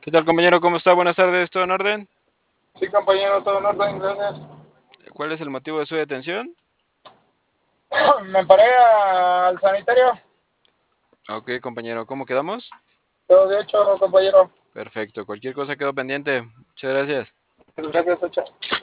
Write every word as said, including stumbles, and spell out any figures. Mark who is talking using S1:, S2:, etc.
S1: ¿Qué tal, compañero? ¿Cómo está? Buenas tardes, ¿todo en orden?
S2: Sí, compañero, todo en orden, gracias.
S1: ¿Cuál es el motivo de su detención?
S2: Me paré al sanitario.
S1: Ok, compañero, ¿cómo quedamos?
S2: Todo de hecho, compañero.
S1: Perfecto, cualquier cosa quedó pendiente. Muchas gracias.
S2: Gracias, Ocha.